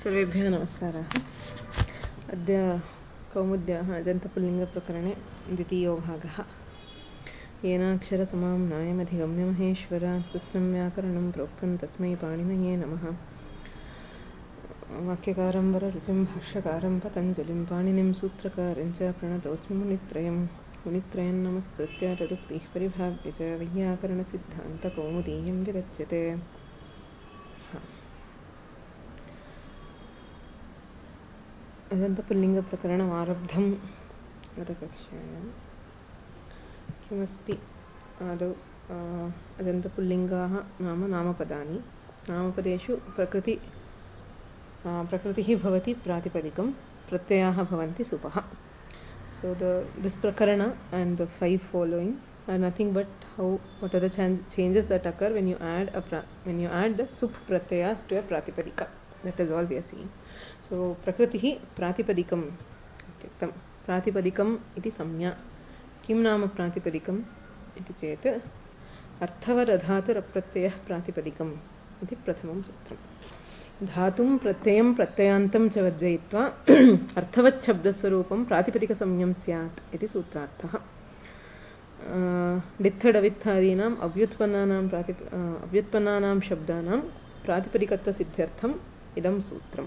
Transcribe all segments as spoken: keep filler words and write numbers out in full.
सर्वेभ्यः नमस्कारः। अद्य कौमुद्याः अजन्तपुल्लिङ्गप्रकरणे द्वितीयो भागः। येनाक्षरसमां नायमधिगम्य महेश्वरात् कृत्स्नं व्याकरणं प्रोक्तं तस्मै पाणिनये नमः। वाक्यकारं वररुचिं भाष्यकारं पतञ्जलिं पाणिनिं सूत्रकारं च प्रणतोऽस्मि मुनित्रयं मुनित्रयं नमस्कृत्य तदुक्तिः परिभाव्य च वैयाकरणसिद्धान्तकौमुदीयं विरच्यते। अजन्तपुल्लिङ्गप्रकरणम् आरब्धं गतकक्षायां किमस्ति आदौ अजन्तपुल्लिङ्गाः नाम नामपदानि। नामपदेषु प्रकृति प्रकृतिः भवति प्रातिपदिकं, प्रत्ययाः भवन्ति सुपः. So the this prakara and the five following are nothing but how what are the changes that occur when you add a pra, when you add the sup pratyayas to a pratipadika. That is all we are seeing. So prakritihi pratipadikam ityuktam. Pratipadikam iti samnya. Kim nama pratipadikam iti chet arthavaradhatur apratyayah pratipadikam iti prathamam sutram. धातुं प्रत्ययं प्रत्ययान्तं च वर्जयित्वा अर्थवत् शब्दस्वरूपं प्रातिपदिकसंज्ञं स्यात् इति सूत्रार्थः. डित्थडवित्थादीनाम् अव्युत्पन्नानां प्रातिप अव्युत्पन्नानां शब्दानां प्रातिपदिकत्वसिद्ध्यर्थम् इदं सूत्रम्.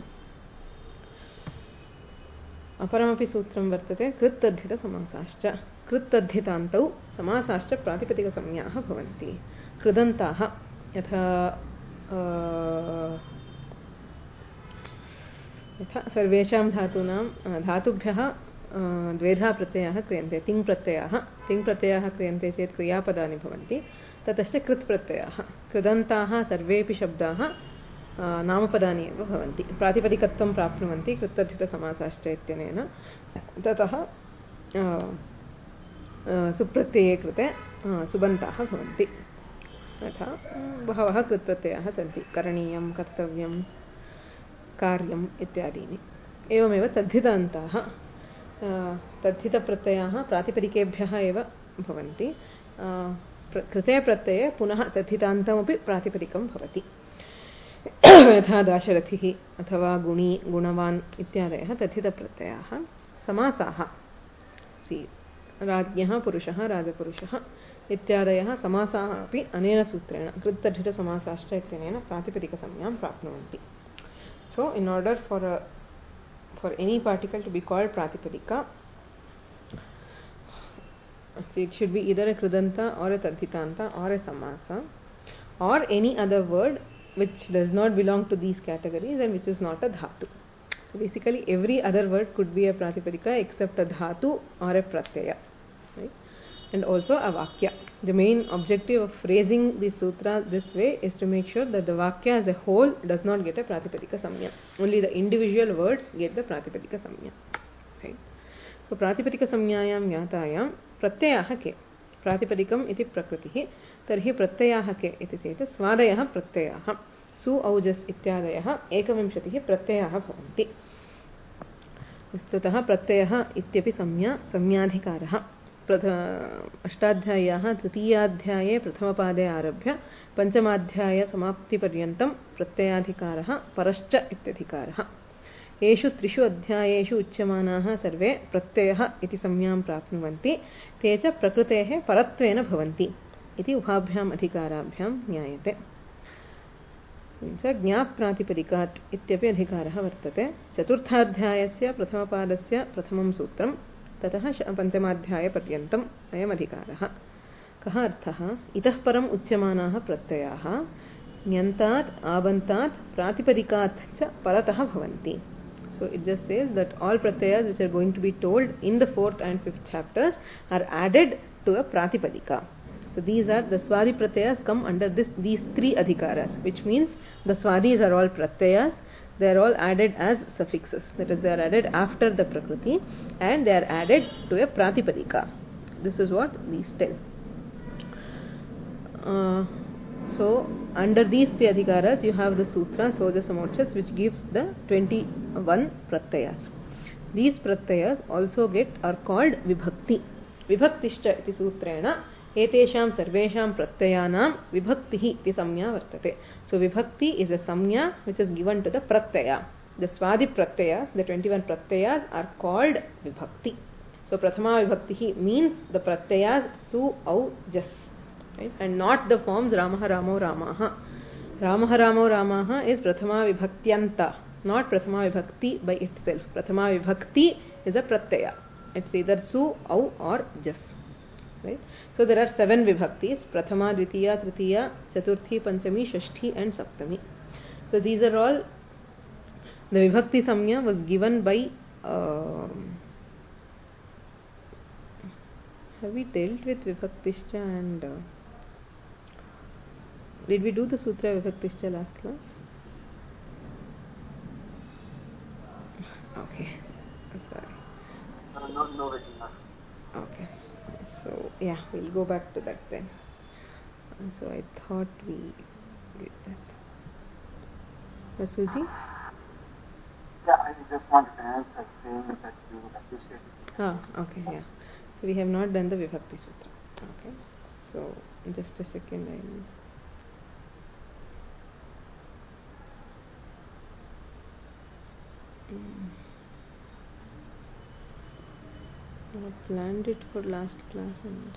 अपरमपि सूत्रं वर्तते कृत्तद्धितसमासाश्च. कृत्तद्धितान्तौ समासाश्च प्रातिपदिकसंज्ञाः भवन्ति. कृदन्ताः यथा यथा सर्वेषां धातूनां धातुभ्यः द्वेधा प्रत्ययाः क्रियन्ते. तिङ् प्रत्ययाः तिङ् प्रत्ययाः क्रियन्ते चेत् क्रियापदानि भवन्ति. ततश्च कृत् प्रत्ययाः. कृदन्ताः सर्वेपि शब्दाः नामपदानि एव भवन्ति. प्रातिपदिकत्वं प्राप्नुवन्ति कृत्तद्धितसमासाश्च इत्यनेन. ततः सुप्रत्यये कृते सुबन्ताः भवन्ति. यथा बहवः कृत्प्रत्ययाः सन्ति. करणीयं, कर्तव्यं, कार्यम् इत्यादीनि. एवमेव तद्धितान्ताः तद्धितप्रत्ययाः प्रातिपदिकेभ्यः एव भवन्ति. कृते प्रत्यये पुनः तद्धितान्तमपि प्रातिपदिकं भवति. यथा दाशरथिः अथवा गुणी, गुणवान् इत्यादयः तद्धितप्रत्ययाः. समासाः सि राज्ञः, पुरुषः, राजपुरुषः इत्यादयः समासाः अपि अनेन सूत्रेण कृत्तद्धितसमासाश्च इत्यनेन प्रातिपदिकसंज्ञां प्राप्नुवन्ति. So, in order for a for any particle to be called pratipadika, it should be either a krudanta or a tadhitanta or a samasa or any other word which does not belong to these categories and which is not a dhatu. So basically every other word could be a pratipadika except a dhatu or a pratyaya, right? And also a vakya. The main objective of phrasing the sutra this way is to make sure that the vakya as a whole does not get a pratipadika samnya. Only the individual words get the pratipadika samnya. Right? So pratipadika samnyayam yatayam pratyayah ke. Pratipadikam iti prakritihi. Tarhi pratyayah ke iti cheta swadayah pratyayah. Su aujas ityadayah ekavimshatihi pratyayah bhavanti. Vastutah pratyayah ityapi samnya samnyadhikarah. अष्टाध्याय्याः तृतीयाध्याये प्रथमपादे आरभ्य पञ्चमाध्याय समाप्तिपर्यन्तं प्रत्ययाधिकारः परश्च इत्यधिकारः. येषु त्रिषु अध्यायेषु उच्यमानाः सर्वे प्रत्ययः इति संज्ञां प्राप्नुवन्ति. ते च प्रकृतेः परत्वेन भवन्ति इति उभाभ्याम् अधिकाराभ्यां ज्ञायते. ज्ञाप्रातिपदिकात् इत्यपि अधिकारः वर्तते. चतुर्थाध्यायस्य प्रथमपादस्य प्रथमं सूत्रं ततः पञ्चमाध्यायपर्यन्तम् अयम् अधिकारः. कः अर्थः? इतः परम् उच्यमानाः प्रत्ययाः ण्यन्तात्, आबन्तात्, प्रातिपदिकात् च परतः भवन्ति. So it just says that all pratyayas which are going to be told in the fourth and fifth chapters are added to a pratipadika. So these are the swadi pratyayas come under this these three adhikaras, which means the swadis are all pratyayas. They are all added as suffixes. That is, they are added after the prakriti and they are added to a pratipadika. This is what these tell. Uh, so, under these three adhikaras, you have the sutra Soja Samochas, which gives the twenty-one pratyayas. These pratyayas also get are called vibhakti. Vibhaktishcha iti sutrena एतेषां सर्वेषां प्रत्ययानां विभक्तिः इति संज्ञा वर्तते. So vibhakti is a samnya which is given to the pratyaya. the Svadi Pratyayas, the twenty-one Pratyayas are called Vibhakti. So Prathama Vibhakti means the Pratyayas Su, Au, Jas, right? And not the forms Ramaha, Ramo, Ramaha. Ramaha, Ramo, Ramaha is Prathama Vibhaktiyanta, not Prathama Vibhakti by itself. Prathama Vibhakti is a Pratyaya. It's either Su, Au or Jas. Right? So there are seven Vibhaktis: Prathama, Dvitiya, Tritiya, Chaturthi, Panchami, Shashti and Saptami. So these are all, the Vibhakti Samya was given by, uh, have we dealt with Vibhaktishcha and, uh, did we do the Sutra Vibhaktishcha last class? Okay, sorry. Uh, no, no, no. Okay. So yeah, we'll go back to that then. And so I thought we did that. Vasuji? Yeah, I just wanted to answer saying that you would appreciate it. Ah, okay, yeah. So we have not done the Vibhakti Sutra. Okay. So just a second, I'll mm. I planned it for last class and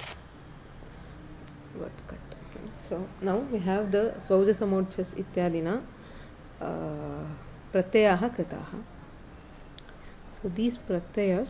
got cut. Okay. So now we have the Svauja Samodchas Ityadina uh, Pratyayaha Kritaha. So these Pratyayas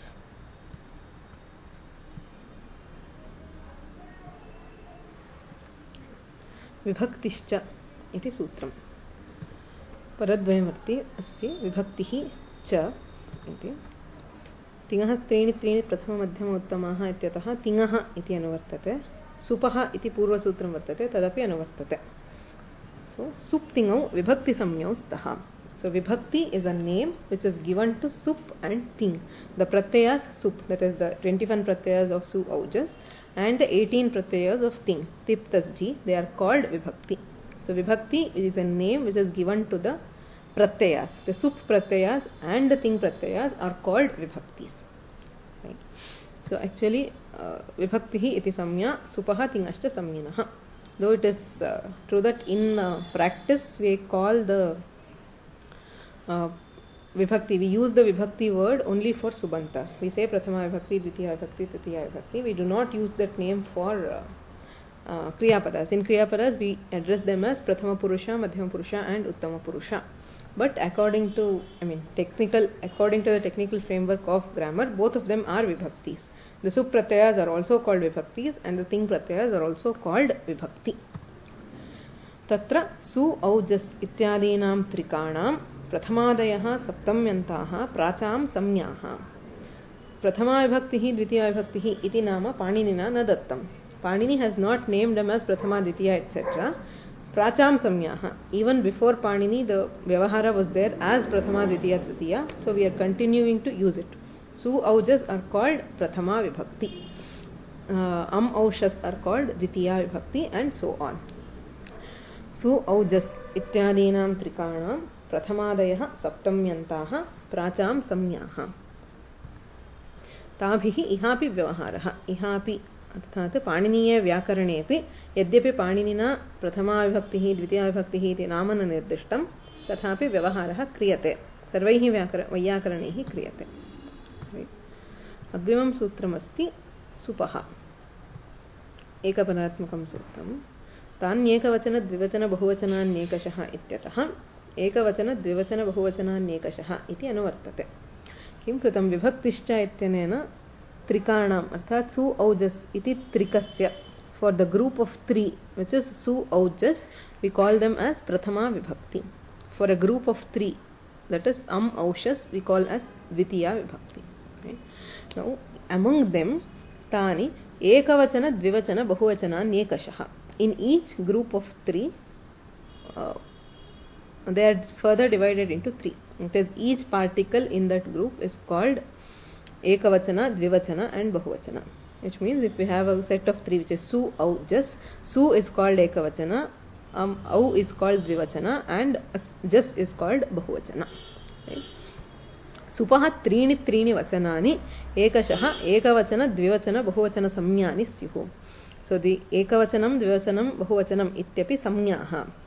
Vibhaktishcha iti Sutram. Paradvayamurti asti Vibhaktihi cha iti. तिङः त्रीणि त्रीणि प्रथम मध्यम उत्तमाः इत्यतः तिङः इति अनुवर्तते. सुपः इति पूर्वसूत्रं वर्तते, तदपि अनुवर्तते. So sup tingau vibhakti samyau stah. So vibhakti is a name which is given to sup and ting. The pratyayas sup, that is the twenty-one pratyayas of su, aujas, and the eighteen pratyayas of ting, tip, tasji, they are called vibhakti. So vibhakti is a name which is given to the pratyayas. The sup pratyayas and the ting pratyayas are called vibhaktis. Right? So actually, uh, vibhaktihi iti samya supaha tingascha samyinah. Though it is uh, true that in uh, practice we call the uh, vibhakti, we use the vibhakti word only for subantas. We say prathama vibhakti, dvitiya vibhakti, tritiya vibhakti. We do not use that name for uh, uh, kriyapadas. In kriyapadas we address them as prathama purusha, madhyama purusha and uttama purusha. But according to, I mean, technical, according to the technical framework of grammar, both of them are vibhaktis. The sup pratyayas are also called vibhaktis and the ting pratyayas are also called vibhakti. Tatra su, aujas ityadinam trikanam prathamadayah saptamyantaha pracham samyaha. Prathama vibhaktihi dvitiya vibhaktihi iti nama Paninina na dattam. Panini has not named them as prathama, dvitiya, et cetera. Pracham samyaha. Even before Panini, the Vyavahara was there as prathama, dvitiya, tritiya. So we are continuing to use it. Su aujas are called prathama vibhakti. Uh, am aushas are called dvitiya vibhakti and so on. Su aujas ityadinam trikanam prathamadayah saptamyantaha pracham samyaha. Tabhihi ihapi vyavaharaha. Ihapi अर्थात पाणिनीय व्याकरणेपि यद्यपि पाणिनिना प्रथमा विभक्तिः द्वितीया विभक्तिः इति नाम न निर्दिष्टं तथापि व्यवहारः क्रियते सर्वैः व्याकर वैयाकरणैः क्रियते. अग्रिमं सूत्रमस्ति सुपः. एकपदात्मकं सूत्रं. तान्येकवचन द्विवचन बहुवचनान्येकशः इत्यतः एकवचन द्विवचन बहुवचनान्येकशः इति अनुवर्तते. किं कृतं विभक्तिश्च इत्यनेन त्रिकाणाम् अर्थात सु औजस् इति त्रिकस्य, for the group of three which is su aujas, we call them as prathama vibhakti. For a group of three, that is am aushas, we call as dvitiya vibhakti. Okay? Now among them tani ekavachana dvivachana bahuvachana nyekashah. In each group of three uh, they are further divided into three. It is each particle in that group is called ekavachana, dvivachana and bahuvachana. Which means if we have a set of three which is su, au, jas, su is called ekavachana, um, au is called dvivachana and jas is called bahuvachana. Right? Supaha trini trini vachanani ekashah ekavachana dvivachana bahuvachana samyani syuhu. So the ekavachanam dvivachanam bahuvachanam ityapi samyaha.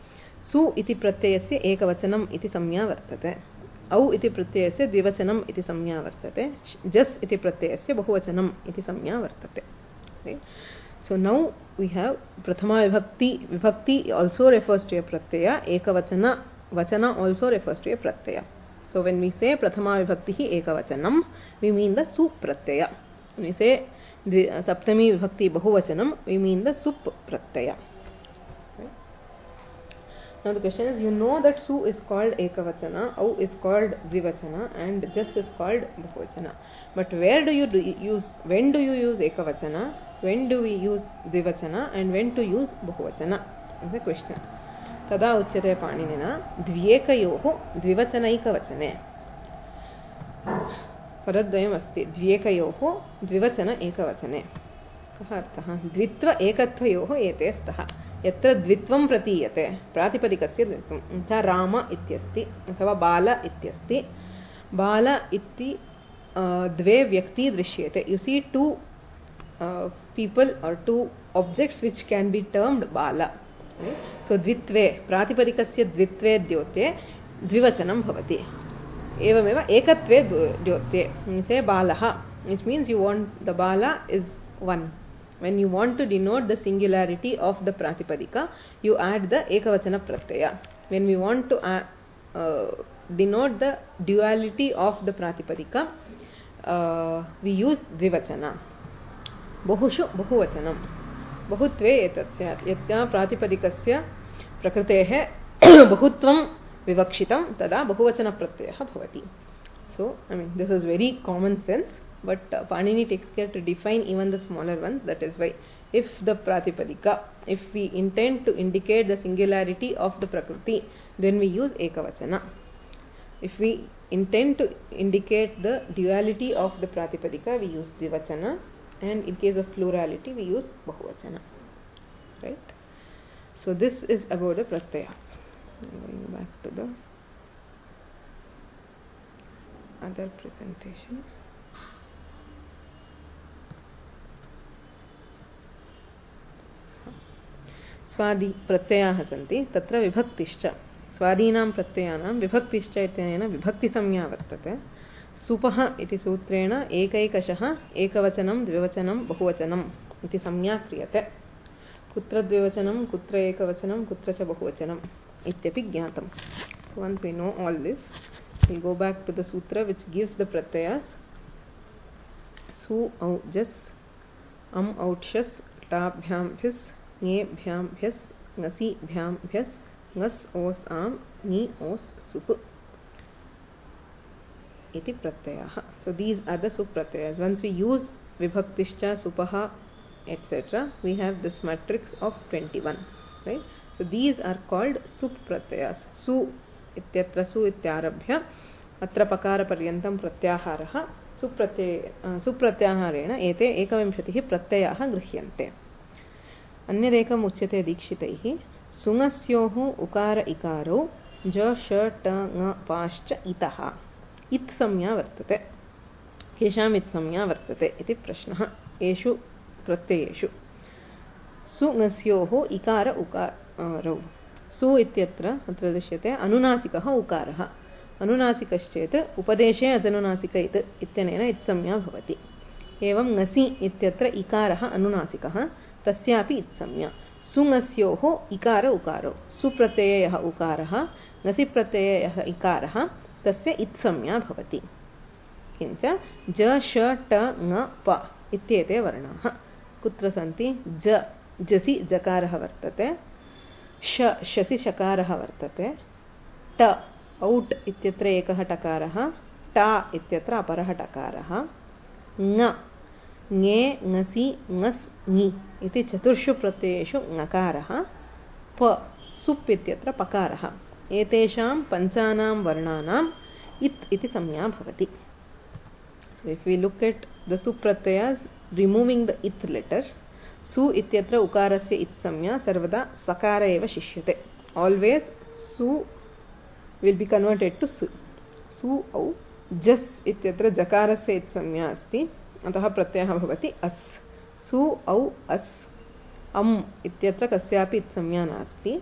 सु इति प्रत्ययस्य एकवचनम् इति संज्ञा वर्तते, औ इति प्रत्ययस्य द्विवचनम् इति संज्ञा वर्तते, जस् इति प्रत्ययस्य बहुवचनम् इति संज्ञा वर्तते. So now we have prathama vibhakti. Vibhakti also refers to a pratyaya. Ekavachana, vachana also refers to a pratyaya. So when we say prathama vibhakti ekavachanam, we mean the sup pratyaya. When we say saptami vibhakti bahuvachanam, we mean the sup pratyaya. Right? Now the question is, you know that su is called ekavachana, au is called dvivachana, and jas is called bahuvachana. But where do you do use, when do you use ekavachana, when do we use dvivachana, and when to use bahuvachana is the question. Tada uchyate paninina dvyekayoho dvivachanaikavachane. Paradvayam asti dvyekayoho dvivachana ekavachane. Kah artha? Dvitva ekatvayoho ete stah. Yatra dvitvam pratiyate pratipadikasya dvitvam. Yatha Rama ityasti athava Bala ityasti. Bala iti dve vyakti drishyate. You see two uh, people or two objects which can be termed Bala. Right? So dvitve pratipadikasya dvitve dyote dvivachanam bhavati. Evameva ekatve dyote. You say Balaha, which means you want the Bala is one. When you want to denote the singularity of the pratipadika, you add the ekavachana pratyaya. When we want to add, uh, denote the duality of the pratipadika, uh, we use dvivachana. Bahushu bahuvachanam. Bahutve etat syat. Yatya pratipadikasya prakrutehe bahutvam vivakshitam tada bahuvachana pratyaya bhavati. So, I mean, this is very common sense, but uh, Panini takes care to define even the smaller ones. That is why, if the pratipadika, if we intend to indicate the singularity of the prakruti, then we use ekavachana. If we intend to indicate the duality of the pratipadika, we use dvivachana, and in case of plurality, we use bahuvachana. Right? So this is about the pratyayas. Going back to the other presentation. स्वादि प्रत्ययाः सन्ति, तत्र विभक्तिश्च. स्वादीनां प्रत्ययानां विभक्तिश्च इत्यनेन विभक्तिसंज्ञा वर्तते. सुपः इति सूत्रेण एकैकशः एकवचनं द्विवचनं बहुवचनम् इति संज्ञा क्रियते. कुत्र द्विवचनं, कुत्र एकवचनं, कुत्र च बहुवचनम् इत्यपि ज्ञातम्. So once we know all this, we go back to the sutra which gives the pratyayas. Su au jas, am outshas, tabhyam phis, nge bhyam bhyas, ngasi bhyam bhyas, ngas os am, ni os sup iti pratyayah. So these are the sup pratyayas. Once we use vibhaktishcha, supaha, et cetera, we have this matrix of twenty-one. Right? So these are called sup pratyayas. Su ityatra su ityarabhya atra pakara paryantam pratyaharaha supratyay supratyaharena ete ekavimshatihi pratyayah gृह्यन्ते. अन्यदेकम् उच्यते दीक्षितैः सुङस्योः उकार इकारो ज श ट ङ पाश्च इतः इत् संज्ञा वर्तते. केषाम् इत् संज्ञा वर्तते इति प्रश्नः. एषु प्रत्ययेषु सुङस्योः इकार उकारौ. सु इत्यत्र अत्र दृश्यते अनुनासिकः उकारः. अनुनासिकश्चेत् उपदेशे अजनुनासिक इत् इत्यनेन इत् संज्ञा भवति. एवं ङसि इत्यत्र इकारः अनुनासिकः, तस्यापि इत् संज्ञा. सुङस्योः इकार उकारौ. सुप्रत्ययः उकारः, ङसि प्रत्ययः इकारः, तस्य इत् संज्ञा भवति. किञ्च ज श ट ङ प इत्येते वर्णाः कुत्र सन्ति? ज जसि जकारः वर्तते, श शसि शकारः वर्तते, ट औट् इत्यत्र एकः टकारः, टा इत्यत्र अपरः टकारः, ङ ङे ङसि ङस् ङि इति चतुर्षु प्रत्ययेषु ङकारः, प सुप् इत्यत्र पकारः. एतेषां पञ्चानां वर्णानाम् इत् इति संज्ञा भवति. So if we look at the sup pratyayas, removing the it letters, su ityatra ukarasya it samya sarvada sakara eva shishyate. Always su will be converted to su. Su au jas ityatra jakarasya it samya asti, अतः प्रत्ययः भवति अस्. सु औ अस्. अम् इत्यत्र कस्यापि इत् संज्ञा नास्ति.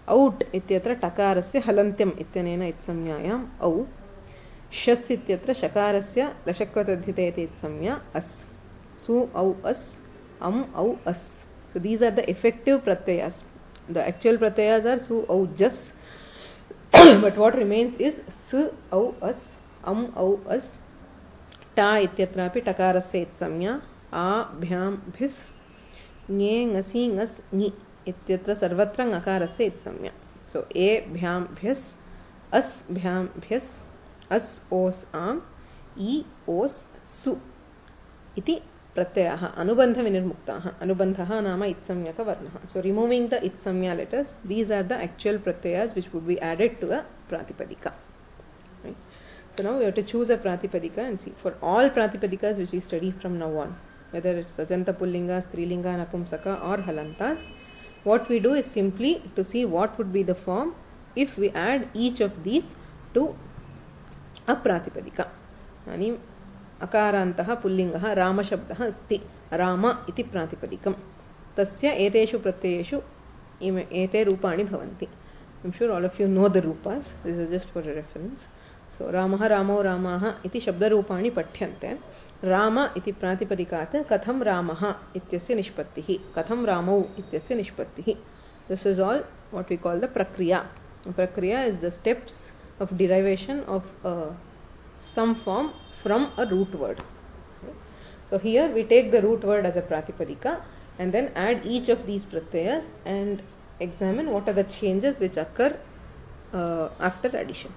औट् इत्यत्र टकारस्य हलन्त्यम् इत्यनेन इत्संज्ञायाम् औ, शस् इत्यत्र शकारस्य लशक्वतद्धिते इति इत्संज्ञा अस्, सु औ अस्, अम् औ अस्. So these are the effective pratyayas. The actual pratyayas are su au jas, but what remains is su au as, am au as, ta ityatrapi takarasya itsamya, a bhyam bhis, nye ngasi ngas ni ityatra sarvatra ngakarasya itsamya. So a bhyam bhis, as bhyam bhis, as os am, i os su iti pratyayah anubandha vinirmuktaah. Anubandha nama itsamyaka varnah. So removing the itsamya letters, these are the actual pratyayas which would be added to a pratipadika. Right? So now we have to choose a pratipadika and see. For all pratipadikas which we study from now on, whether it's ajanta pullinga, strilinga, napumsaka or halantas, what we do is simply to see what would be the form if we add each of these to a pratipadika. Yani अकारान्तः पुल्लिङ्गः रामशब्दः अस्ति, राम इति प्रातिपदिकं, तस्य एतेषु प्रत्ययेषु एते रूपाणि भवन्ति. I'm sure all of you know the rupas. This is just for a reference. So रामः रामो रामाः इति शब्दरूपाणि पठ्यन्ते. राम इति प्रातिपदिकात् कथं रामः इत्यस्य निष्पत्तिः, कथं रामौ इत्यस्य निष्पत्तिः. This is all what we call the prakriya. Prakriya is the steps of derivation of uh, some form from a root word. Okay. So here we take the root word as a pratipadika and then add each of these pratyayas and examine what are the changes which occur uh, after addition.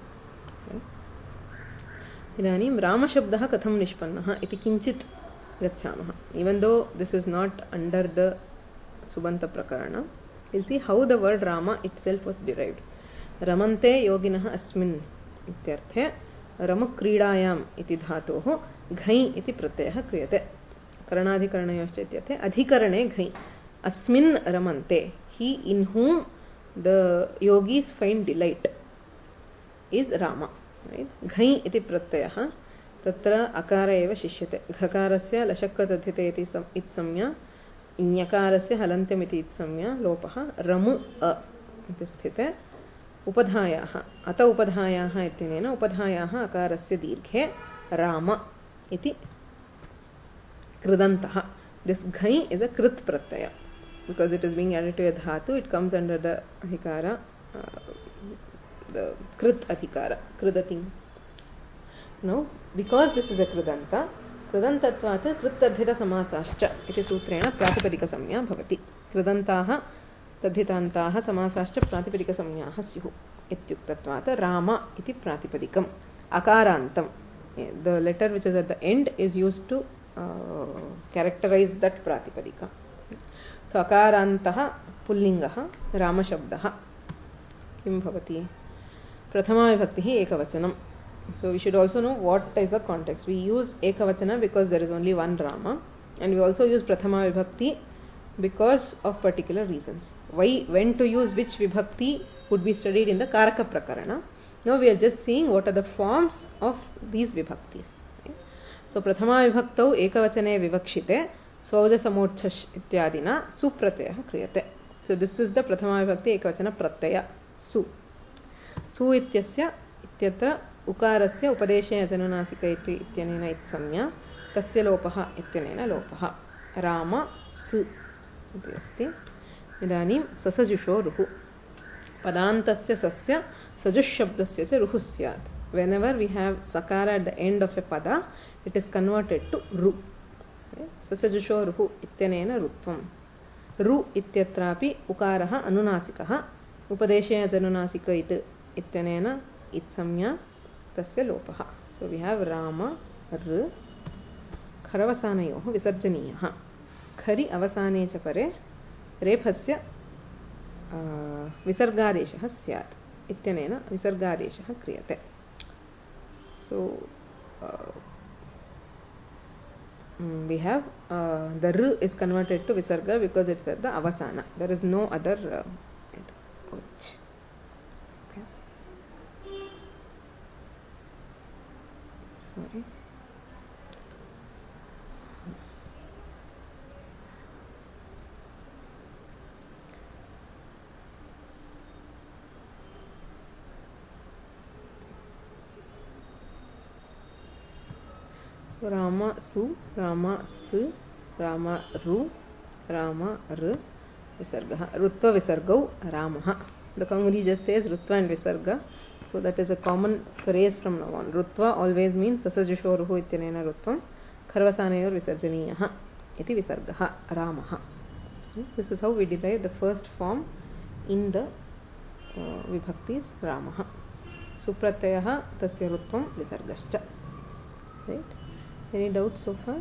Idanim Rama Shabdaha Katham Nishpannaha iti kinchit gacchamaha. Even though this is not under the Subanta Prakarana, we'll see how the word Rama itself was derived. Ramante yoginaha asmin ityarthe रमक्रीडायाम् इति धातोः घै इति प्रत्ययः क्रियते. करणाधिकरणयोश्च इत्यर्थे अधिकरणे घै. अस्मिन् रमन्ते, he in whom the yogis find delight is Rama. Right? घै इति प्रत्ययः तत्र अकार एव शिष्यते. घकारस्य लशक्वतद्धिते इति इत्संज्ञा, ञकारस्य हलन्त्यम् इति इत्संज्ञा लोपः रमु अ इति स्थिते. उपधायाः अत उपधायाः इत्यनेन उपधायाः अकारस्य दीर्घे राम इति कृदन्तः. This घै is a कृत् pratyaya because it is being added to a dhatu. It comes under the adhikara, uh, the कृत् adhikara, कृदति. Now because this is a कृदन्ता, कृदन्तत्वात् कृत्तद्धित समासाश्च इति सूत्रेण प्रातिपदिक संज्ञा भवति. कृदन्ताः तद्धितान्ताः समासाश्च प्रातिपदिकसंज्ञाः स्युः इत्युक्तत्वात् राम इति प्रातिपदिकम्. अकारान्तं, the letter which is at the end is used to uh, characterize that pratipadika. So अकारान्तः पुल्लिङ्गः रामशब्दः किं भवति? प्रथमा विभक्तिः एकवचनं. So we should also know what is the context. We use ekavachana because there is only one Rama, and we also use prathama vibhakti because of particular reasons. Why, when to use which vibhakti would be studied in the Karaka Prakarana. Now we are just seeing what are the forms of these vibhaktis. Okay. So prathama vibhaktau ekavachane vivakshite svauja samorthash ityadina supratyayah kriyate. So this is the prathama vibhakti ekavachana pratyaya su. Su ityasya ityatra ukarasya upadeshe janunasika iti ityanena itsamya tasya lopah ityanena lopah. Rama su इति अस्ति. इदानीं ससजुषो रुः. पदान्तस्य सस्य सजुःशब्दस्य च रुः स्यात्. Whenever we have sakara at the end of a pada, it is converted to ru. ससजुषो रुः इत्यनेन रुत्वं. रु इत्यत्रापि उकारः अनुनासिकः. उपदेशे अजनुनासिक इति इत्यनेन इत्संज्ञा तस्य लोपः. So we have Rama, R, खरवसानयोः विसर्जनीयः. खरि अवसाने च परे रेफस्य विसर्गादेशः स्यात् इत्यनेन विसर्गादेशः क्रियते. So uh, we have uh, the r is converted to visarga because it's at the avasana. There is no other uh, okay. Sorry. Rama Su, Rama Su, Rama Ru, Rama R, Visarga. Rutva Visargau, Ramaha. The Kaumudi just says Rutva and Visarga. So that is a common phrase from now on. Rutva always means Sasajishoruhu ityanena Rutvam, Kharvasanayor Visarjaniyaha, iti Visargaha, Ramaha. This is how we derive the first form in the uh, Vibhaktis, Ramaha. Supratyaya tasya Rutvam Visargascha. Right? Any doubts so far?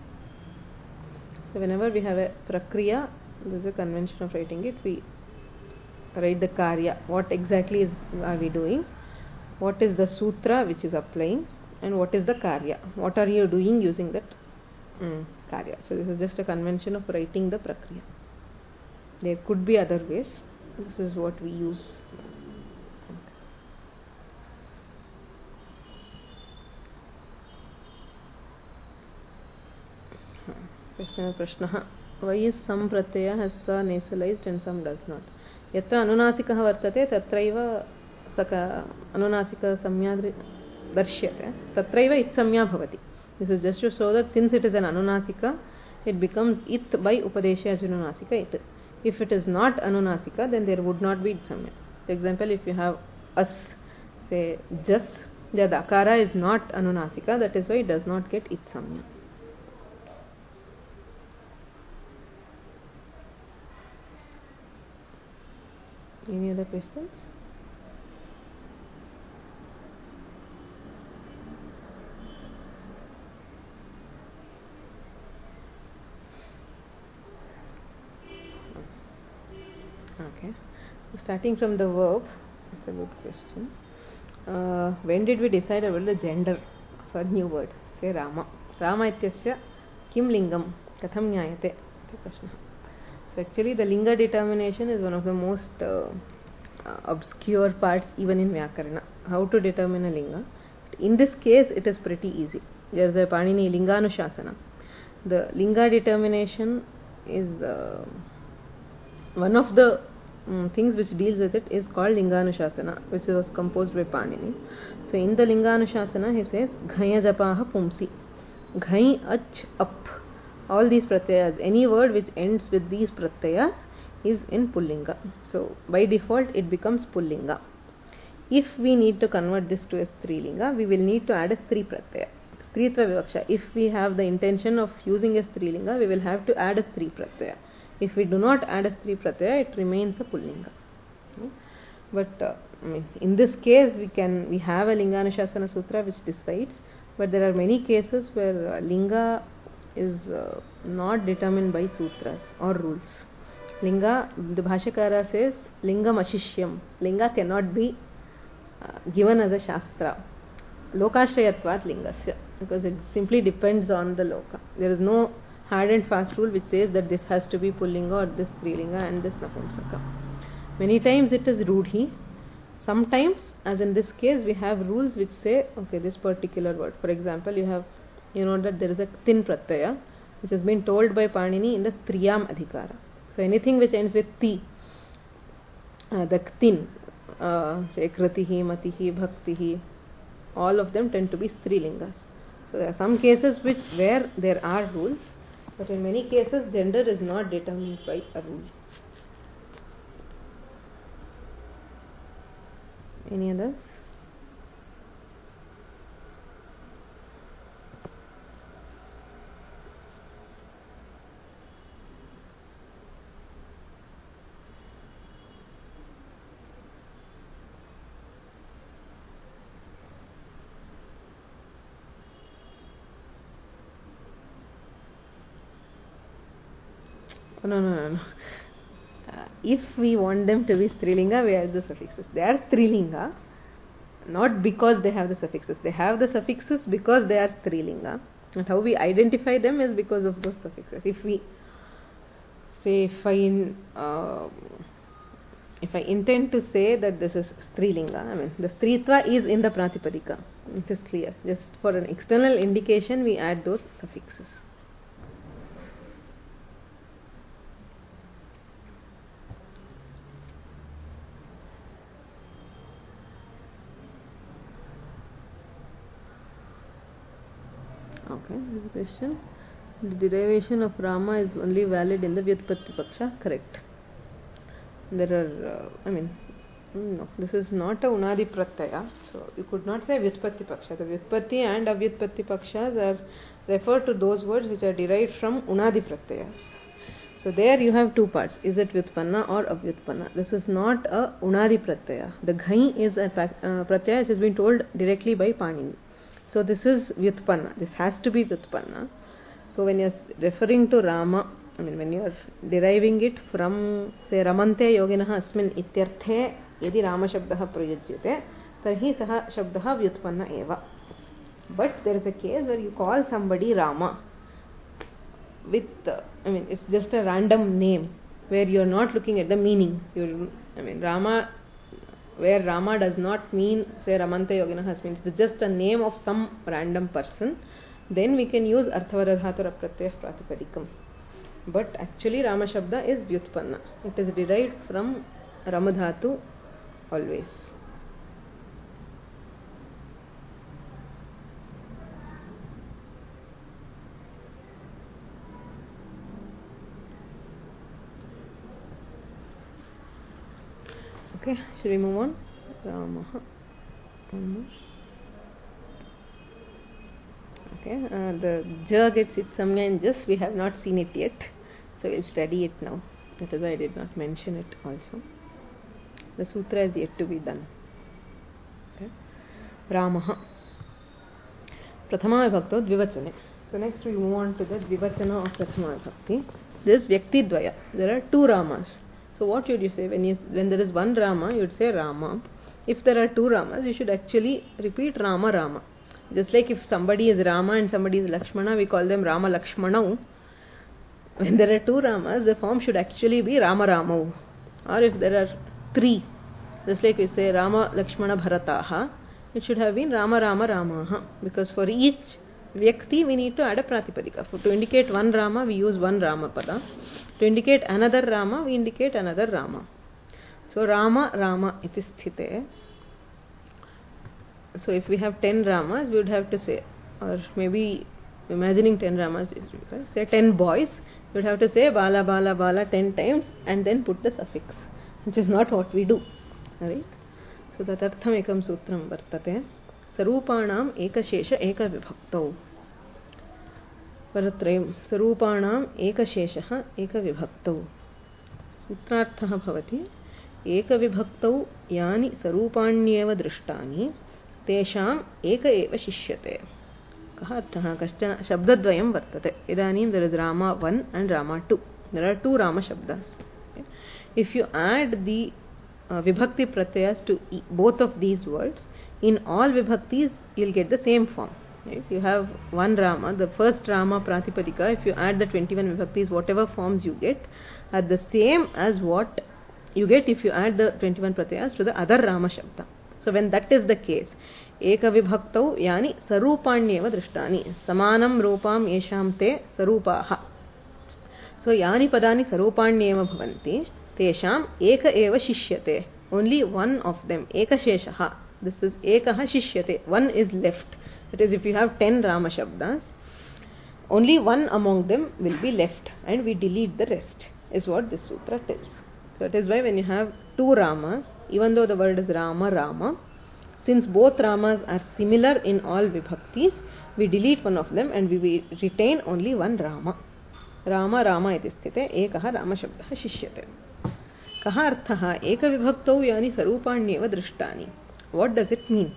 So whenever we have a prakriya, this is a convention of writing it, we write the karya. What exactly is are we doing? What is the sutra which is applying? And what is the karya? What are you doing using that mm, karya? So this is just a convention of writing the prakriya. There could be other ways. This is what we use. Question Prashnaha. Why is some pratyaya has sa nasalized and some does not? Yatra anunasikah vartate tatraiva saka anunasika samya darshyate tatraiva it samya bhavati. This is just to show that since it is an anunasika, it becomes it by upadesha anunasika it. If it is not anunasika, then there would not be it samya. For example, if you have as, say jas, the akara is not anunasika, that is why it does not get it samya. Any other questions? Okay. Starting from the verb, it's a good question. Uh, when did we decide about the gender for new word? Say Rama. Rama ityasya kim lingam katham nyayate? So actually the linga determination is one of the most uh, uh, obscure parts even in Vyakarana. How to determine a linga? In this case it is pretty easy. There is a Panini Linganushasana. The linga determination is uh, one of the um, things which deals with it is called Linganushasana, which was composed by Panini. So in the Linganushasana he says Ghaya Japaha Pumsi. Ghai Ach Up. All these pratyayas, any word which ends with these pratyayas is in Pullinga. So by default it becomes Pullinga. If we need to convert this to a Strilinga, we will need to add a Stri pratyaya. Stritva Vivaksha. If we have the intention of using a Strilinga, we will have to add a Stri pratyaya. If we do not add a Stri pratyaya, it remains a Pullinga. Okay. But uh, I mean, in this case we can we have a Linganushasana Sutra which decides, but there are many cases where uh, Linga is uh, not determined by sutras or rules. Linga, the Bhashakara says, Lingam Ashishyam. Linga cannot be uh, given as a Shastra. Lokashrayatvat Lingasya. Because it simply depends on the Loka. There is no hard and fast rule which says that this has to be Pullinga or this Strilinga and this Napumsaka. Many times it is Rudhi. Sometimes, as in this case, we have rules which say, okay, this particular word. For example, you have You know that there is a tin pratyaya which has been told by Panini in the Striyam Adhikara. So anything which ends with ti, uh, the tin, uh, say kratihi, matihi, bhaktihi, all of them tend to be Strilingas. So there are some cases which where there are rules, but in many cases gender is not determined by a rule. Any others? No, no, no, no. Uh, if we want them to be Strilinga, we add the suffixes. They are Strilinga, not because they have the suffixes. They have the suffixes because they are Strilinga. And how we identify them is because of those suffixes. If we say, if I, uh, if I intend to say that this is Strilinga, I mean, the Stritva is in the Pratipadika. It is clear. Just for an external indication, we add those suffixes. Okay, this is a question. The derivation of Rama is only valid in the Vyutpatti Paksha. Correct. There are, uh, I mean, no, this is not a Unadi Pratyaya. So you could not say Vyutpatti Paksha. The Vyutpatti and Avyutpatti Pakshas are referred to those words which are derived from Unadi Pratyayas. So there you have two parts. Is it Vyutpanna or Avyutpanna? This is not a Unadi Pratyaya. The Ghai is a uh, Pratyaya which has been told directly by Panini. So this is Vyutpanna. This has to be Vyutpanna. So when you are referring to Rama, I mean when you are deriving it from say Ramante Yoginah Asmin Ityarthe Yadi Rama Shabdaha Prayajyate Tarhi Saha Shabdaha Vyutpanna Eva. But there is a case where you call somebody Rama with, uh, I mean it's just a random name where you are not looking at the meaning. You, I mean Rama, where Rama does not mean say Ramante Yoginah Asmin, it's just a name of some random person. Then we can use Arthavadadhatu Pratyaya Pratipadikam. But actually Rama Shabda is Vyutpanna. It is derived from Ramadhatu always. Okay, should we move on? Ramaha. One more. Okay, uh, the ja gets its samya in just, we have not seen it yet, so we'll study it now. That is why I did not mention it also. The sutra is yet to be done. Okay. Ramaha. Prathama Vibhakto Dvivachane. So next we move on to the Dvivachana of Prathama Vibhakti. This Vyakti Dvaya. There are two Ramas. So what should you say? When, you, when there is one Rama, you would say Rama. If there are two Ramas, you should actually repeat Rama Rama. Just like if somebody is Rama and somebody is Lakshmana, we call them Rama Lakshmanau. When there are two Ramas, the form should actually be Rama Ramau. Or if there are three, just like we say Rama Lakshmana Bharataha, it should have been Rama Rama Ramaha. Because for each Vyakti we need to add a Pratipadika. For, to indicate one Rama, we use one Rama Pada. To indicate another Rama, we indicate another Rama. So Rama Rama iti sthite. So if we have ten Ramas, we would have to say, or maybe imagining ten Ramas, say ten boys, we would have to say Bala Bala Bala ten times and then put the suffix, which is not what we do. Alright? So tatartham ekam sutram vartate sarupanam ekashesha ekavibhaktau. Paratrayam sarupanam ekashesha ekavibhaktau. Sutrarthah bhavati ekavibhaktau yani sarupanyeva drishtani तेषाम एक एव शिष्यते. कः अर्थः? कश्चन शब्दद्वयं वर्तते. इदानीं there is Rama one and Rama two. There are two Rama shabdas. Okay. If you add the uh, vibhakti pratyayas to e both of these words, in all vibhaktis you will get the same form. Right? You have one Rama, the first Rama Pratipadika, if you add the twenty-one vibhaktis, whatever forms you get are the same as what you get if you add the twenty-one pratyayas to the other Rama shabda. So when that is the case, Eka Vibhaktau Yani Sarupanyeva Drishtani Samanam Rupam Yesham Te Sarupaha. So Yani Padani Sarupanyeva Bhavanti Tesham Eka Eva Shishyate. Only one of them, Eka Sheshaha. This is Ekaha Shishyate. One is left. That is, if you have ten Rama Shabdas, only one among them will be left and we delete the rest, is what this sutra tells. So that is why when you have two Ramas, even though the word is Rama Rama, since both Ramas are similar in all vibhaktis, we delete one of them and we retain only one Rama. Rama Rama iti sthite ekaha Rama shabdaha shishyate. Kaha arthaha eka vibhaktau yani sarupanyeva drishtani. What does it mean?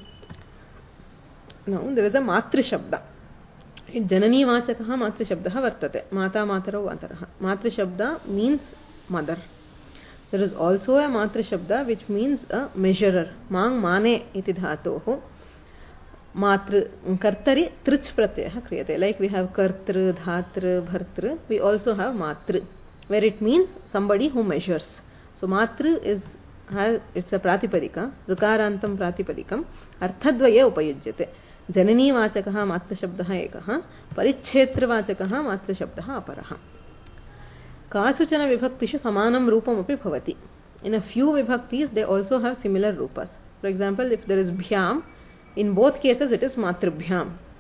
Now there is a Matri Shabda. Janani Vachakaha Matri Shabdaha Vartate. Mata Mataro Vataraha. Matri Shabda means mother. There is also a Matra Shabda which means a measurer. Mang Mane iti dhatoho. Matra Kartari Trich Pratyaya kriyate. Like we have Kartr, Dhatra, Bhartr, we also have Matra, where it means somebody who measures. So Matra is has, it's a Pratipadika, Rukarantam Pratipadikam, Arthadvaya upayujyate. Janani Vachakaha Matra Shabdaha ekaha, Parichetra Vachakaha Matra Shabdaha aparaha. Kasuchana vibhaktishu samanam rupam api bhavati. In a few vibhaktis they also have similar rupas. For example, if there is bhyam, in both cases it is matribhyam.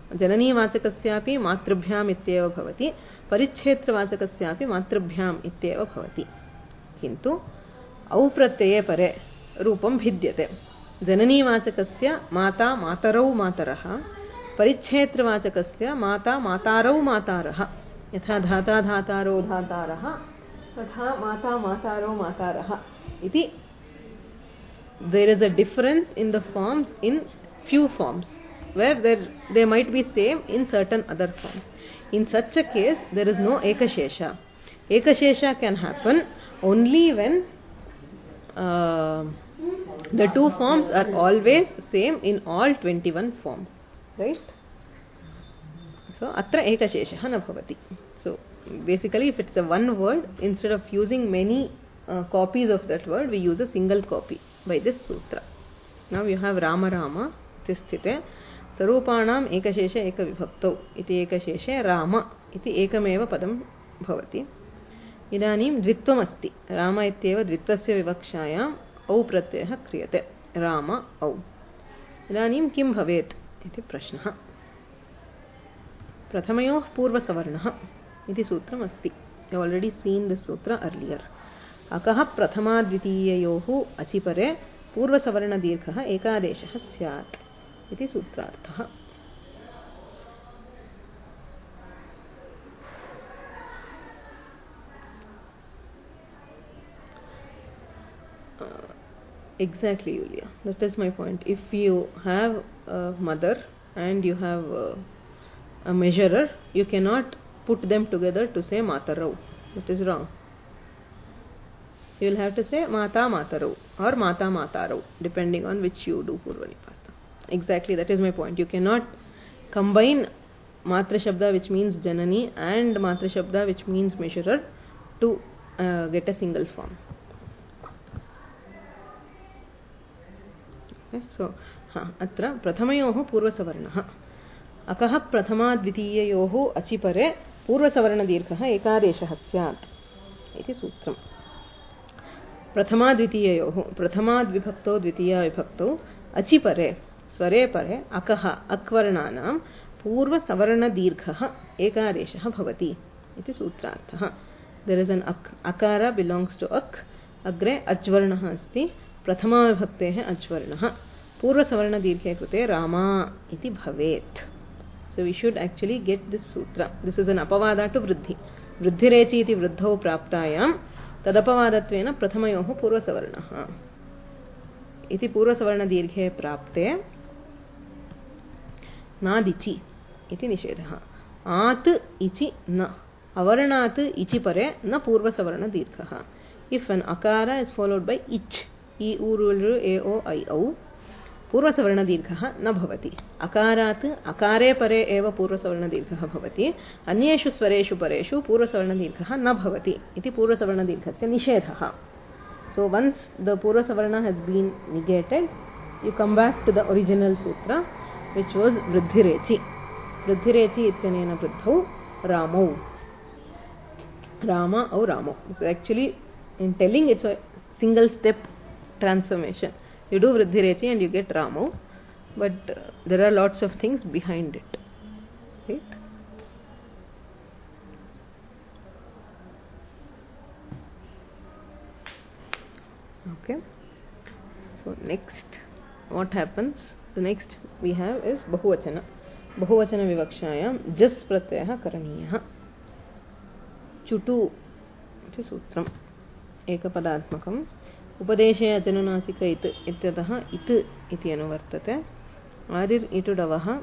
जननीवाचकस्यापि मातृभ्याम् इत्येव भवति, परिच्छेत्रवाचकस्यापि मातृभ्याम् इत्येव भवति। किन्तु औ प्रत्यये परे रूपं भिद्यते। जननीवाचकस्य माता मातरौ मातरः, परिच्छेत्रवाचकस्य माता मातारौ मातारः। यथा धाता धातारो धातारः तथा माता मातारो मातारः इति। There is a difference in the forms in few forms where there they might be same in certain other forms. In such a case there is no ekashesha. Ekashesha can happen only when uh, the two forms are always same in all twenty-one forms, right? So atra ekashesha na bhavati. So basically if it's a one word, instead of using many uh, copies of that word, we use a single copy by this sutra. Now you have Rama Rama tisthite sarupanam ekashesha ekavibhaktau iti ekasheshe Rama iti ekameva padam bhavati. Idanim dvitvam asti. Rama ityeva dvitvasya vivakshayam au pratyayah kriyate. Rama au. Idanim kim bhavet iti prashnah. Prathamayoh purvasavarnah iti sutram asti. You have already seen this sutra earlier. Akaha prathama dvitiyayoh achipare purvasavarna dirghah ekadeshah syat iti sutrarthah. Uh, exactly, Yulia. That is my point. If you have a mother and you have a, a measurer, you cannot put them together to say matarau. It is wrong. You will have to say mata matarau or mata matarau, depending on which you do purvanipata. Exactly, that is my point. You cannot combine matra shabda, which means janani, and matra shabda, which means measurer, to uh, get a single form. Okay, so ha atra prathamayoh purvasavarnah akah prathama dvitiyayoh achipare purvasavarna dirghah ekadeshah syat iti sutram. Prathama dvitiyayoh, prathama vibhakto dvitiya vibhakto achipare sware pare akah akvarnanam purvasavarna dirghah ekadeshah bhavati iti sutrarthah. There is an ak. Akara belongs to ak. Agre ajvarnah asti. Prathama vibhaktehe ajvarnah. Purvasavarna dirghe krute Rama iti bhavet. So we should actually get this sutra. This is an apavada to vriddhi. Vriddhirechi iti vriddhau praptayam tadapavadatvena prathamayoh purvasavarnah iti purvasavarna dirghe prapte nadichi iti nishedha. At ichi na avarnat ichi pare na purvasavarna dirghah. If an akara is followed by ich, I uru e o I au, purvasavarna dirghah na bhavati. Akarat akare pare eva purvasavarna dirghah bhavati. Anyeshu svareshu pareshu purvasavarna dirghah na bhavati iti purvasavarna dirghasya nishedhah. So once the purvasavarna has been negated, you come back to the original sutra, which was vriddhirechi. Vriddhirechi ityanena vriddhau Ramau. Rama au Ramo. So actually in telling it's a single step transformation. You do vriddhirechi and you get Ramo, but uh, there are lots of things behind it, right? Okay. So next, what happens? The next we have is bahuvachana. Bahuvachana vivakshayam jas pratyayah karaniyah. Chutu iti sutram. Ekapadatmakam. Upadeshe achanunaasika it ityatah it iti anuvartate. Adir itu davah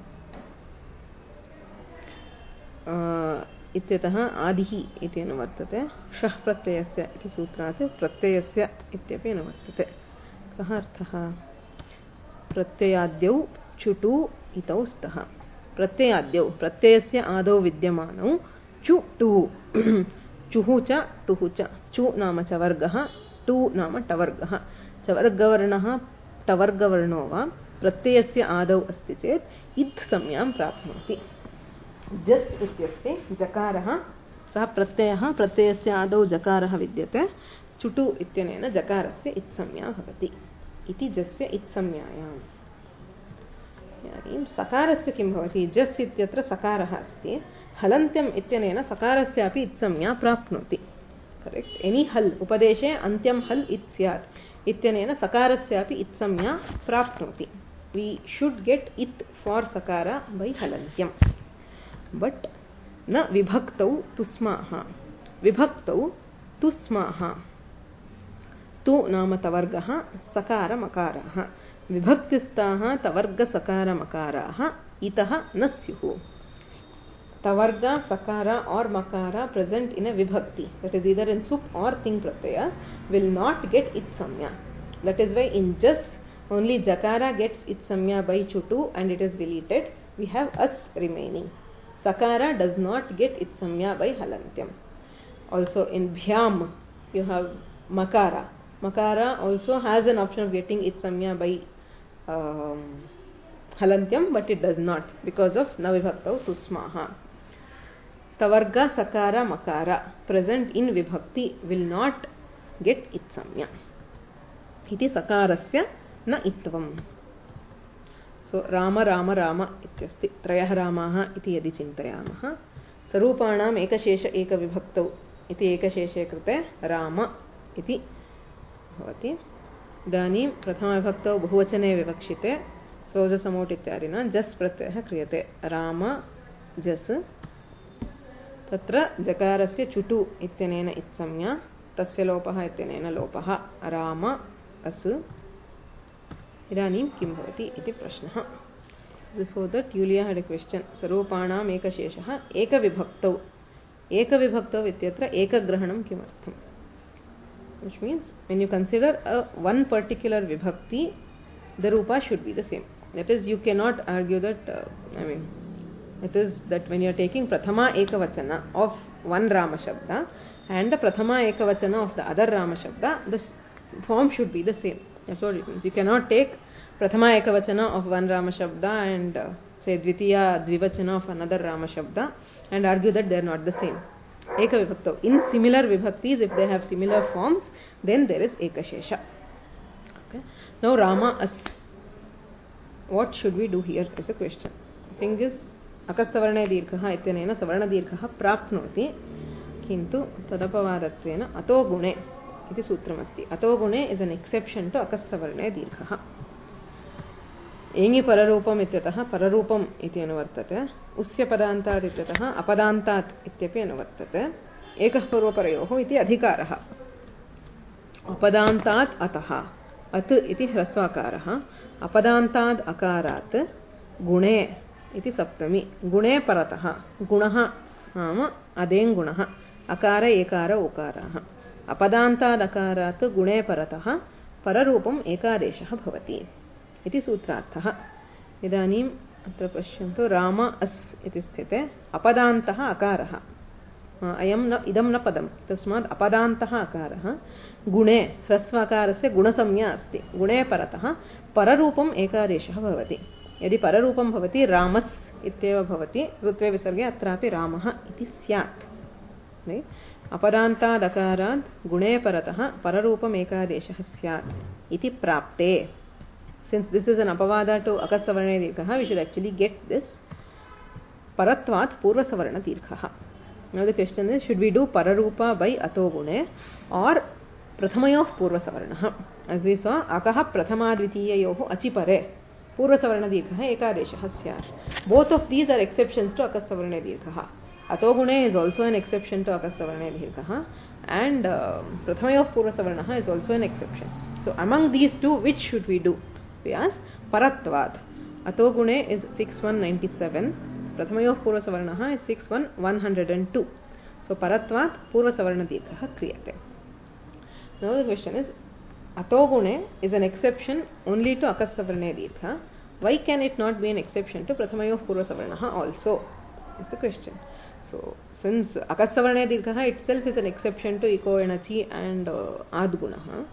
ityatah adihi iti anuvartate. Shah pratyayasya iti sutrat pratyayasya ityapi anuvartate. Kah arthah? Pratyayadhyau chutu itau stah. Pratyayadhyau pratyayasya adau vidyamanau chu tu. Chuhu cha tuhu cha. Chu nama chavargah, tu nama tavargah. Chavargavarnah tavargavarno va pratyayasya adau asti chet id samyam prapnoti. Jas ityasya jakarah sah pratyayah pratyayasya adau jakarah vidyate. Chutu ityanena jakarasya id samya bhavati iti jasya id samyayam. इदानीं सकारस्य किं भवति? जस् इत्यत्र सकारः अस्ति, हलन्त्यम् इत्यनेन सकारस्यापि इत्संज्ञा प्राप्नोति. करेक्ट्? एनी हल् उपदेशे अन्त्यं हल् इत् स्यात् इत्यनेन सकारस्यापि इत्संज्ञा प्राप्नोति. We should get it for sakara by halantyam. But na vibhaktau tusmaha. Vibhaktau tusmaha. Tu nama tavargaha sakara makaraha. Vibhaktistaha tavarga sakara makaraha itaha nasyuhu. Tavarga, sakara or makara present in a vibhakti, that is either in sup or ting pratyaya, will not get its samya. That is why in jas only jakara gets its samya by chutu and it is deleted. We have as remaining. Sakara does not get its samya by halantyam. Also in bhyam you have makara. Makara also has an option of getting its samya by um, halantyam, but it does not because of navibhaktau tusmaha. Tavarga, sakara, makara present in vibhakti will not get its samya. Iti sakarasya na itvam. So Rama Rama Rama ityasti trayah Ramaha iti yadi chintayamaha sarupanam ekashesha ekavibhaktau iti ekasheshe krite Rama iti bhavati. Idanim prathama vibhaktau bahuvachane vivakshite soja samot ityadina jas pratyayah kriyate. Rama jas तत्र जकारस्य चुटु इत्यनेन इत्संज्ञा तस्य लोपः इत्यनेन लोपः राम अस्. इदानीं किं भवति इति प्रश्नः. Before that Yulia had a question. स्वरूपाणाम् एकशेषः एकविभक्तौ. एकविभक्तौ इत्यत्र एकग्रहणं किमर्थं? which means when you consider a one particular vibhakti, the rupa should be the same. That is, you cannot argue that uh, I mean it is that when you are taking prathama ekavachana of one Rama Shabda and the prathama ekavachana of the other Rama Shabda, the form should be the same. That's what it means. You cannot take prathama ekavachana of one Rama Shabda and uh, say dvitiya dvivachana of another Rama Shabda and argue that they are not the same. Ekavibhakta. In similar vibhaktis, if they have similar forms, then there is ekashesha. Okay. Now Rama as. What should we do here is a question. The thing is, akassavarne dirghaha ityanena savarna dirghaha prapnoti kintu tadapavadattvena ato gune iti sutramasti. Ato gune is an exception to akassavarne dirghaha. Engi pararupam ityatah pararupam iti anuvartate. Usya padantat ityatah apadantat ityapi anuvartate. Ekah purvaparayoh iti adhikaraha. Apadantat ataha. At iti hrasvakaraha. Apadantat akarat gune iti saptami. Gune parataha. Gunaha nama adeng gunaha. Akara ekara okaraha. Apadantat akarat gune parataha pararupam ekadeshah bhavati. इति सूत्रार्थः. इदानीम् अत्र पश्यन्तु. राम अस् इति स्थिते अपदान्तः अकारः. अयं न इदं न पदं, तस्मात् अपदान्तः अकारः. गुणे ह्रस्वकारस्य गुणसंज्ञा अस्ति. गुणे परतः पररूपम् एकादेशः भवति. यदि पररूपं भवति रामस् इत्येव भवति, ऋत्वे विसर्गे अत्रापि रामः इति स्यात्. अपदान्ताद् अकारात् गुणे परतः पररूपम् एकादेशः स्यात् इति प्राप्ते. Since this is an apavada to akasavarna dirghaha, we should actually get this paratvat purva savarna dirghaha. Now the question is, should we do pararupa by ato gune or prathamayoh purva savarnaha? As we saw, akaha prathama dvitiyayoh achipare purva savarna dirghaha ekadeshah syar. Both of these are exceptions to akasavarna dirghaha. Ato gune is also an exception to akasavarna dirghaha and uh, prathamayoh purva savarnaha is also an exception. So among these two, which should we do? We ask paratvat. Ato gune is six one ninety-seven. Prathamayoh purva savarnaha is six one one hundred two. So paratvat purva savarna dirghaha kriyate. Now the question is, ato gune is an exception only to akasavarna dirgha. Why can it not be an exception to prathamayoh purva savarnaha also? Is the question. So since akasavarna dirghaha itself is an exception to iko enachi and uh, adgunaha,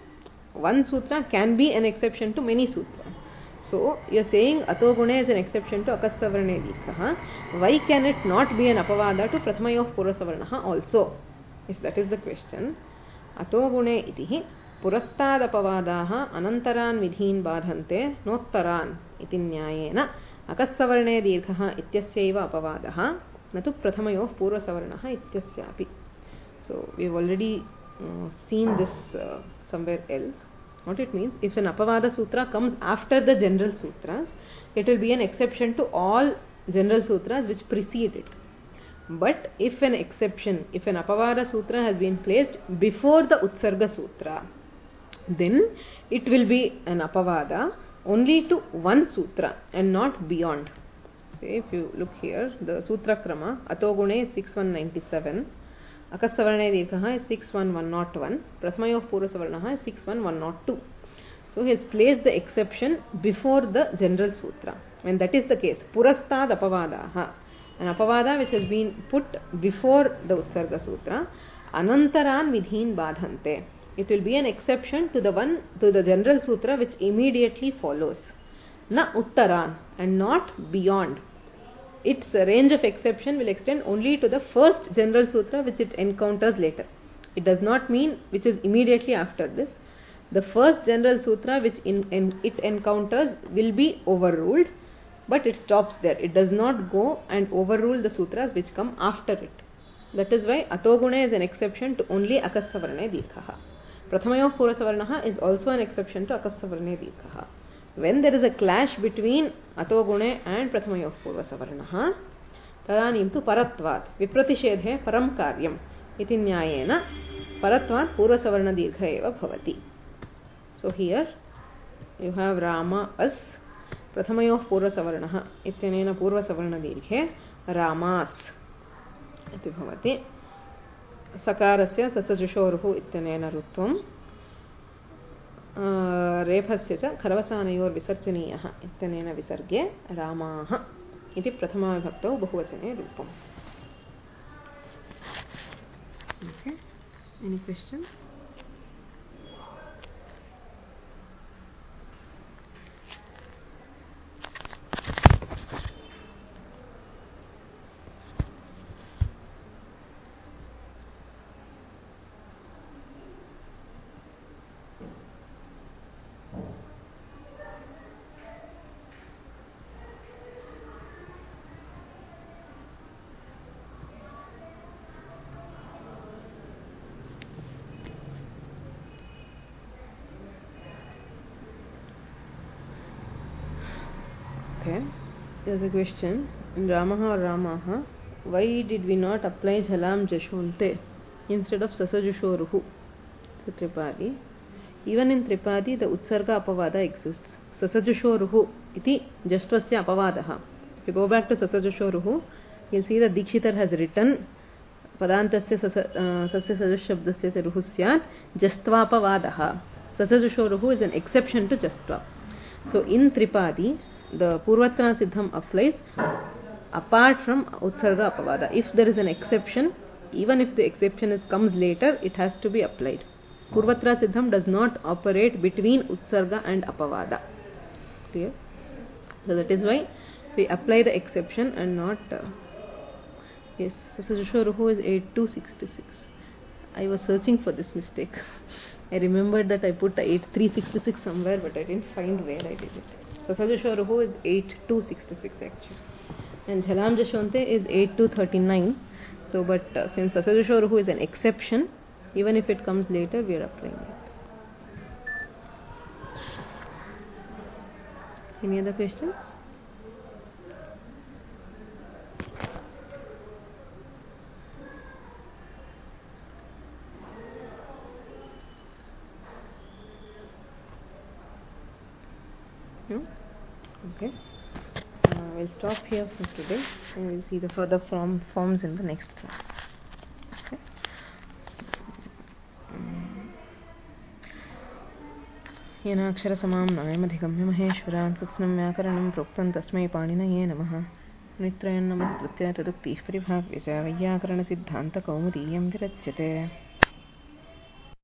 one sutra can be an exception to many sutras. So you are saying ato gune is an exception to akasavarne dirghaha. Why can it not be an apavada to prathamayoh purva savarnaha also? If that is the question, ato gune iti पुरस्तादपवादाः अनन्तरान् विधीन् बाधन्ते नोत्तरान् इति न्यायेन अकस्सवर्णे दीर्घः इत्यस्यैव अपवादः न तु प्रथमयोः पूर्वसवर्णः इत्यस्यापि. So we've already uh, seen this uh, somewhere else. What it means, if an apavada sutra comes after the general sutras, it will be an exception to all general sutras which precede it. But if an exception, if an apavada sutra has been placed before the utsarga sutra, then it will be an apavada only to one sutra and not beyond. Say if you look here, the sutra krama atogune is six one nine seven, akassavarne dirghaha is six one one zero one, prathamayoh purvasavarnaha is six one one zero two. So he has placed the exception before the general sutra. When that is the case, purastad apavadaha, an apavada which has been put before the utsarga sutra, anantaran vidhin badhante, it will be an exception to the one, to the general sutra which immediately follows, na uttaran, and not beyond. Its range of exception will extend only to the first general sutra which it encounters later. It does not mean which is immediately after this. The first general sutra which in, in, it encounters will be overruled, but it stops there. It does not go and overrule the sutras which come after it. That is why atogune is an exception to only akassavarne dirghaha. Prathamayoh purvasavarnaha is also an exception to akassavarne dirghaha. When there is a clash between atogune and prathamayoh purvasavarnaha, tadanim tu paratvat vipratishedhe param karyam iti nyayena paratvat purvasavarna dirgha eva bhavati. So here you have Rama as prathamayoh purvasavarnaha ityanena purvasavarna dirghe Ramas iti bhavati. Sakarasya sasajushoruhu ityanena rutvam रेफस्य च खरवसानयोर् विसर्जनीयः इत्यनेन विसर्गे रामाः इति प्रथमाविभक्तौ बहुवचने रूपम्. Okay, any questions? Okay, there's a question. In Ramaha or Ramaha, why did we not apply Jhalam Jashonte instead of Sasajushoruhu? So Tripadi. Even in Tripadi, the Utsarga Apavada exists. Sasajushoruhu iti Jastvasya Apavadaha. If you go back to Sasajushoruhu, you'll see that Dikshitar has written Padantasya Sasya Sajash Shabdasya Ruhu Syat Jastva Apavadaha. Sasajushoruhu is an exception to Jastva. So in Tripadi, the Purvatana Siddham applies apart from Utsarga Apavada. If there is an exception, even if the exception is comes later, it has to be applied. Purvatana Siddham does not operate between Utsarga and Apavada. Clear? So that is why we apply the exception and not. Uh, yes, Sasajushoruhu is eight two six six. I was searching for this mistake. I remembered that I put eight three six six somewhere, but I didn't find where I did it. Sasajushoruhu is eight two six six actually, and Jhalam Jashonte is eight two three nine. So, but uh, since Sasajushoruhu is an exception, even if it comes later, we are applying it. Any other questions? No? Okay. Uh, we'll stop here for today and we'll see the further form, forms in the next class. Okay. येनाक्षरसमां नायमधिगम्य महेश्वरान् कृत्स्नं व्याकरणं प्रोक्तं तस्मै पाणिनये नमः. नित्रयं नमस्कृत्य तदुक्तिः परिभाव्य च वैयाकरणसिद्धान्तकौमुदीयं विरच्यते.